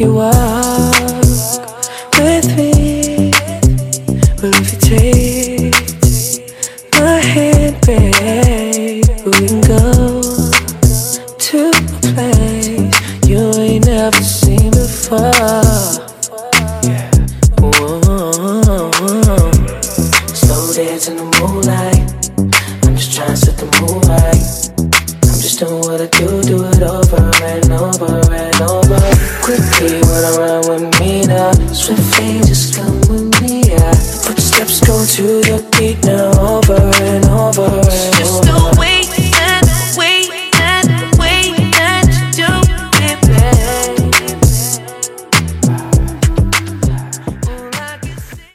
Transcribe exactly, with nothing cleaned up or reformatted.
you walk with me, or if you take my hand, babe, we can go to a place you ain't never seen before. Yeah. Whoa. Slow dance in the moonlight. I'm just trying to set the mood right. I'm just doing what I do, do it over and over and over. Quickly run around with me now. Swiftly just come with me, yeah. Footsteps go to the beat now, over and over and